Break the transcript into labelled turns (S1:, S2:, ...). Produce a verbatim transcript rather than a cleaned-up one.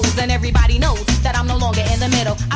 S1: and everybody knows that I'm no longer in the middle.